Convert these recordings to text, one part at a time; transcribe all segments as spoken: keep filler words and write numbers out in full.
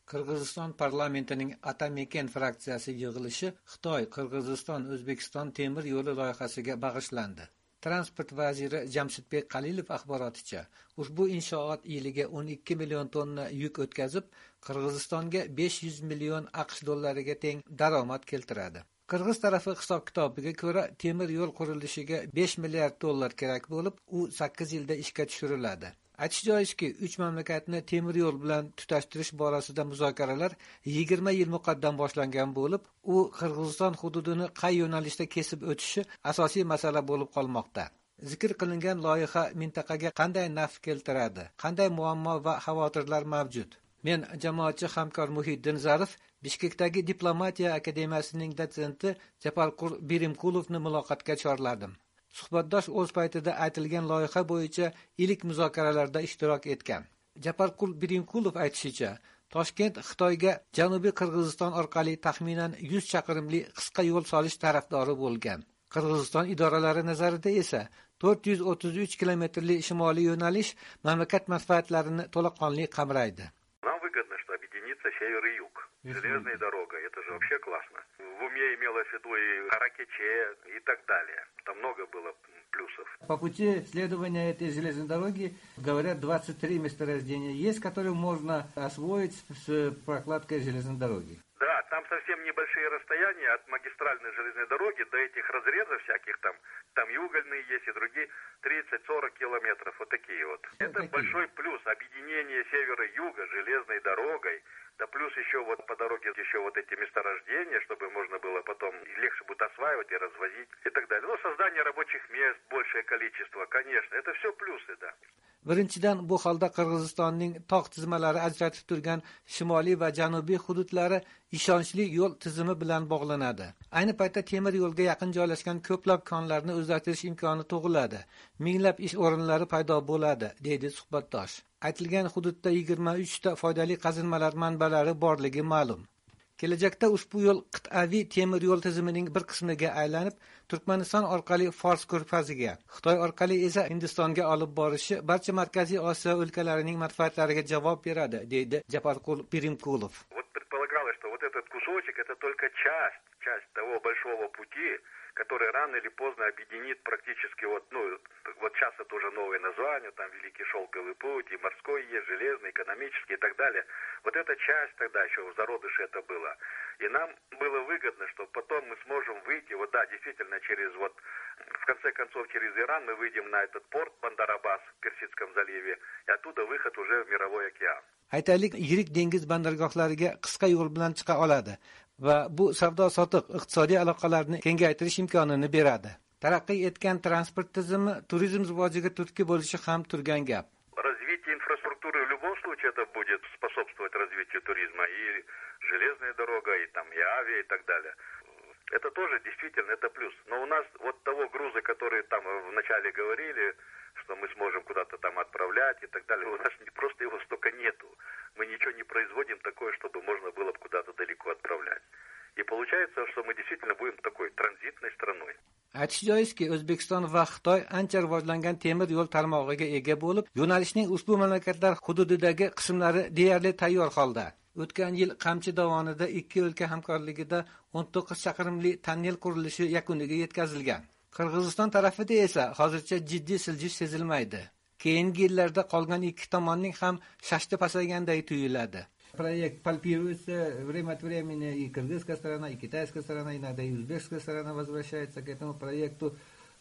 Qirg'iziston parlamentining Atameken fraksiyasi yig'ilishi Xitoy, Qirg'iziston, O'zbekiston temir yo'li loyihasiga bag'ishlandi. Transport vaziri Jamshidbek Qalilov axboroticha, ushbu inshoot yiliga o'n ikki million tonna yuk o'tkazib, Qirg'izistonga besh yuz million AQSh dollariga teng daromad keltiradi. Qirg'iz tarafi hisob-kitobiga ko'ra, temir yo'l qurilishiga besh milliard dollar kerak bo'lib, u sakkiz yilda ishga tushiriladi. Aytish joizki, uch mamlakatni temir yo'l bilan tutashtirish borasida muzokaralar yigirma yil muqaddam boshlangan bo'lib, u Qirg'iziston hududini qay yo'nalishda kesib o'tishi asosiy masala bo'lib qolmoqda. Zikr qilingan loyiha mintaqaga qanday naf keltiradi, qanday muammo va xavotirlar mavjud? Men jamoatchi hamkor Muhiddin Zarif Bishkekdagi Diplomatiya akademiyasining dotsenti Japarqul Birimqulovni muloqotga chorladim. Suhbatdosh o'z paytida aytilgan loyiha bo'yicha ilk muzokaralarda ishtirok etgan. Japarqul Birimqulov aytishicha, Toshkent Xitoyga Janubiy Qirg'iziston orqali taxminan yuz chaqirimli qisqa yo'l solish tarafdori bo'lgan. Qirg'iziston idoralari nazarida esa to'rt yuz o'ttiz uch kilometrli shimoliy yo'nalish mamlakat manfaatlarini to'laqonli qamraydi. Нам выгодно, что объединится север и юг. Железная дорога, это же вообще классно. В уме имелось в виду и Каракече и так далее. Там много было плюсов. По пути следования этой железной дороги, говорят, двадцать три месторождения есть, которые можно освоить с прокладкой железной дороги. Да, там совсем небольшие расстояния от магистральной железной дороги до этих разрезов всяких там. Там и угольные есть, и другие тридцать-сорок километров, вот такие вот. Ну, это какие? Большой плюс. Объединение севера и юга железной дорогой. Да плюс еще вот по дороге еще вот эти месторождения, чтобы можно было потом легче будет осваивать и развозить и так далее. Ну, создание рабочих мест, большее количество, конечно, это все плюсы, да. Birinchidan, bu holda Qirg'izistonning tog' tizmalari ajratib turgan shimoliy va janubiy hududlari ishonchli yo'l tizimi bilan bog'lanadi. Ayni paytda temir yo'lga yaqin joylashgan ko'plab konlarni o'zgartirish imkoni tug'iladi. Minglab ish o'rinlari paydo bo'ladi, deydi suhbatdosh. Aytilgan hududda yigirma uch ta foydali qazilmalar manbalari borligi ma'lum. Kelajakda ushbu yo'l qit'aviy temir yo'l tizimining bir qismiga aylanib, Turkmaniston orqali Fors ko'rfaziga, Xitoy orqali esa Hindistonga olib borishi barcha Markaziy Osiyo o'lkalarining manfaatlariga javob beradi, deydi Japarqul Birimqulov. Вот предполагалось, что вот этот кусочек это только часть, часть того большого пути, который рано или поздно объединит практически вот, ну, вот сейчас это уже новое название, там Великий Шелковый путь, и морской есть, железный, экономический и так далее. Вот эта часть тогда еще в зародыше это было. И нам было выгодно, что потом мы сможем выйти, вот да, действительно, через вот, в конце концов, через Иран мы выйдем на этот порт Бандар-Аббас в Персидском заливе, и оттуда выход уже в Мировой океан. Aytaylik, yirik dengiz bandargohlariga qisqa yo'l bilan chiqa oladi va bu savdo-sotiq iqtisodiy aloqalarni kengaytirish imkonini beradi. Taraqqiy etgan transport tizimi turizm rivojiga turtki bo'lishi ham turgan gap. Развитие инфраструктуры в любом случае это будет способствовать развитию туризма, и железная дорога, и там и авиа, и так далее. Это тоже действительно это плюс. Но у нас вот того груза, который там вначале говорили, что мы сможем куда-то там отправлять и так далее, у нас не просто его столько нету. Мы ничего не производим такое, чтобы можно было куда-то далеко отправлять. И получается, что мы действительно будем такой транзитной страной. Aytish joizki, O'zbekiston va Xitoy ancha rivojlangan temir yo'l tarmog'iga ega bo'lib, yo'nalishning ushbu mamlakatlar hududidagi qismlari deyarli tayyor holda. O'tgan yil Qamchi dovonida ikki o'lka hamkorligida o'n to'qqiz chaqirimli tonnel qurilishi yakuniga yetkazilgan. Qirg'iziston tarafida esa hozircha jiddiy siljish sezilmaydi. Keyingi yillarda qolgan ikki tomonning ham shashti pasayganday tuyuladi. Проект пальпируется время от времени, и кыргызская сторона, и китайская сторона, иногда и узбекская сторона возвращается к этому проекту.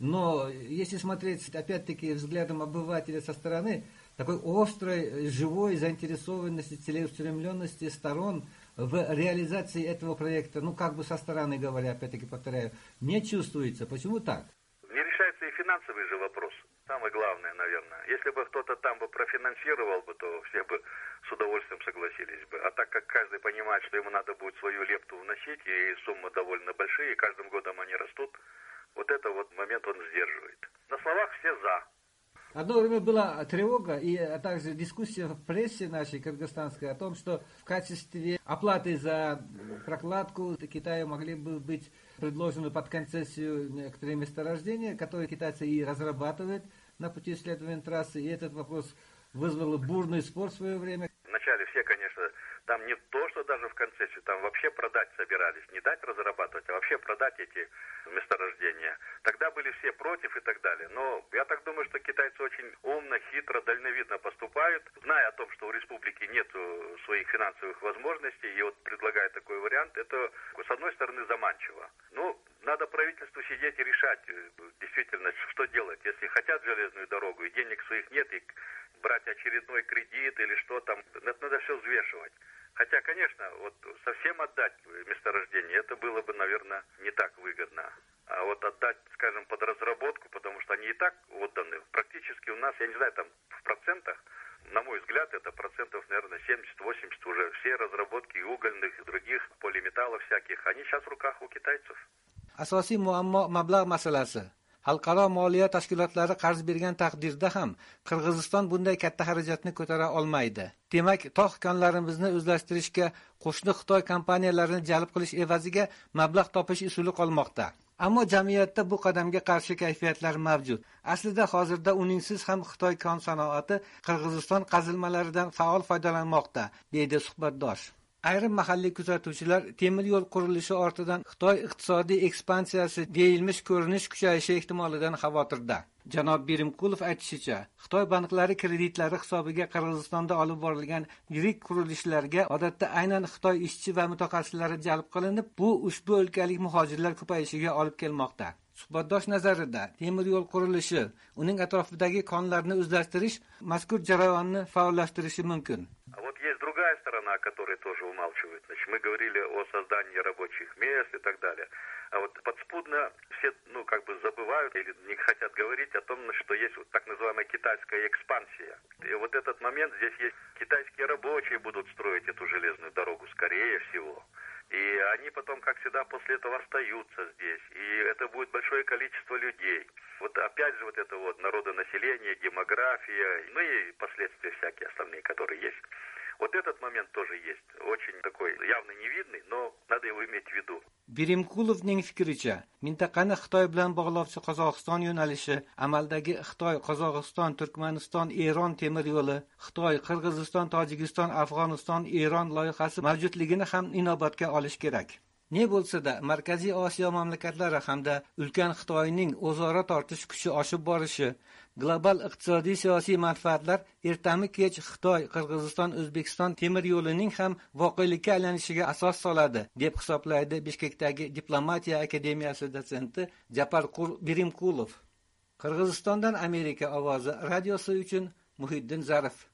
Но если смотреть, опять-таки, взглядом обывателя со стороны, такой острой, живой заинтересованности, целеустремленности сторон в реализации этого проекта, ну, как бы со стороны говоря, опять-таки повторяю, не чувствуется. Почему так? Не решается и финансовый же вопрос. Самое главное, наверное. Если бы кто-то там бы профинансировал бы, то все бы с удовольствием согласились бы. А так как каждый понимает, что ему надо будет свою лепту вносить, и суммы довольно большие, и каждым годом они растут, вот это вот момент он сдерживает. На словах все за. Одно время была тревога и а также дискуссия в прессе нашей кыргызстанской о том, что в качестве оплаты за прокладку Китаю могли бы быть предложены под концессию некоторые месторождения, которые китайцы и разрабатывают на пути исследования трассы. И этот вопрос вызвал бурный спор в свое время. Вначале все, конечно, там не то, что даже в концессию, там вообще продать собирались, не дать разрабатывать, а вообще продать эти месторождения. Тогда были все против и так далее. Но я так думаю, что китайцы очень умно, хитро, дальновидно поступают, зная о том, что у республики нет своих финансовых возможностей, и вот предлагая такой вариант, это, с одной стороны, заманчиво. Ну, надо правительству сидеть и решать, действительно, что делать. Если хотят железную дорогу, и денег своих нет, и брать очередной кредит или что там, это надо все взвешивать. Хотя, конечно, вот совсем отдать месторождение, это было бы, наверное, не так выгодно. А вот отдать, скажем, под разработку, потому что они и так отданы. Практически у нас, я не знаю, там в процентах, на мой взгляд, это процентов, наверное, семьдесят-восемьдесят уже. Все разработки и угольных, и других полиметаллов всяких, они сейчас в руках у китайцев. Asosiy muammo mablag' masalasi. Xalqaro moliya tashkilotlari qarz bergan taqdirda ham Qirg'iziston bunday katta xarajatni ko'tara olmaydi. Demak, tog' konlarimizni o'zlashtirishga qo'shni Xitoy kompaniyalarini jalb qilish evaziga mablag' topish usuli qolmoqda. Ammo jamiyatda bu qadamga qarshi kayfiyatlar mavjud. Aslida hozirda uningsiz ham Xitoy kon sanoati Qirg'iziston qazilmalaridan faol foydalanmoqda, deydi suhbatdosh. Ayrim mahalliy kuzatuvchilar temir yo'l qurilishi ortidan Xitoy iqtisodiy ekspansiyasi deyilmish ko'rinish kuchayishi ehtimolidan xavotirda. Janob Birimkulov aytishicha, Xitoy banklari kreditlari hisobiga Qirg'izistonda olib borilgan yirik qurilishlarga odatda aynan Xitoy ishchi va mutaxassislari jalb qilinib, bu ushbu o'lkalik muhojirlar ko'payishiga olib kelmoqda. Suhbatdosh nazarida, temir yo'l qurilishi, uning atrofidagi konlarni o'zlashtirish mazkur jarayonni faollashtirishi mumkin. Другая сторона, о которой тоже умалчивают. Значит, мы говорили о создании рабочих мест и так далее. А вот подспудно все, ну, как бы забывают или не хотят говорить о том, что есть вот так называемая китайская экспансия. И вот этот момент, здесь есть китайские рабочие будут строить эту железную дорогу, скорее всего. И они потом, как всегда, после этого остаются здесь. И это будет большое количество людей. Вот опять же вот это вот народонаселение, демография, ну и последствия всякие остальные, которые есть. Вот этот момент тоже есть. Очень такой явно невидный, но надо его иметь в виду. Birimkulovning fikricha, mintaqani Xitoy bilan bog'lovchi Qozog'iston yo'nalishi amaldagi Xitoy, Qozog'iston, Turkmaniston, Eron temir yo'li, Xitoy, Qirg'iziston, Tojikiston, Afg'oniston, Eron loyihasi mavjudligini ham inobatga olish kerak. Ne bo'lsa-da, Markaziy Osiyo mamlakatlari hamda ulkan Xitoyning o'zaro tortish kuchi oshib borishi, global iqtisodiy siyosiy manfaatlar ertami-kech Xitoy, Qirg'iziston, O'zbekiston temir yo'lining ham voqelikka aylanishiga asos soladi, deb hisoblaydi Bishkekdagi Diplomatiya akademiyasi dotsenti Japarqul Birimkulov. Qirg'izistondan Amerika ovozi radiosi uchun Muhiddin Zarif.